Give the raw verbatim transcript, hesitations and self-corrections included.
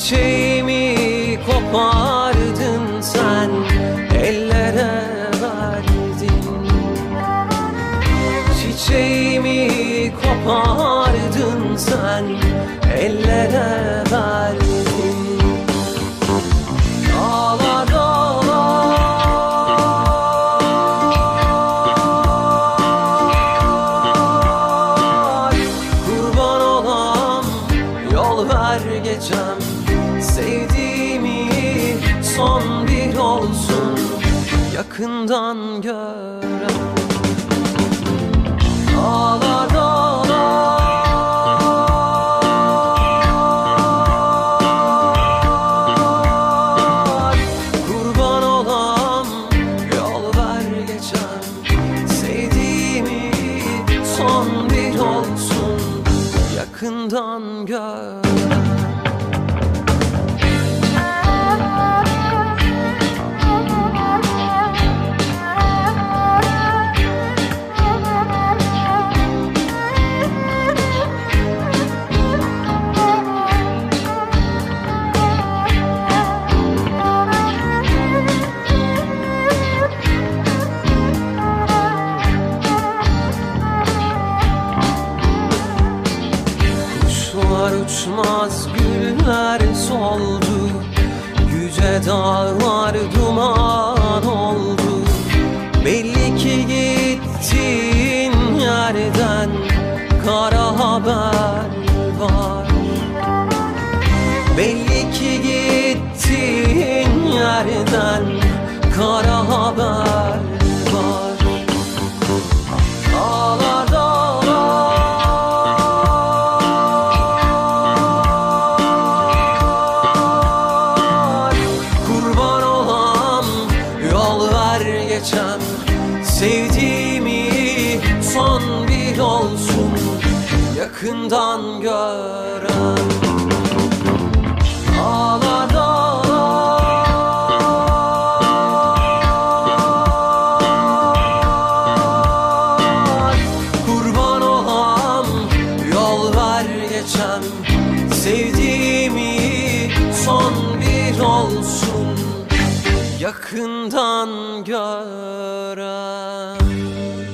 Çiçeğimi kopardın sen, ellere verdin. Çiçeğimi kopardın sen, ellere verdin. Dağlar dağlar, kurban olam, yol ver geçem. Sevdiğimi son bir olsun, yakından gören. Dağlar dağlar, kurban olam, yol ver geçen. Sevdiğimi son bir olsun, yakından gören. Kuşlar uçmaz, güller soldu, yüce dağlar duman oldu. Belli ki gittiğin yerden kara haber var. Belli ki gittiğin yerden kara haber var. Dağlar dağlar, kurban olam, yol ver geçem. Sevdiğimi son bir olsun, yakından gören. Dağlar dağlar, kurban olam, yol ver geçem. Sevdiğimi son bir olsun, yakından gören.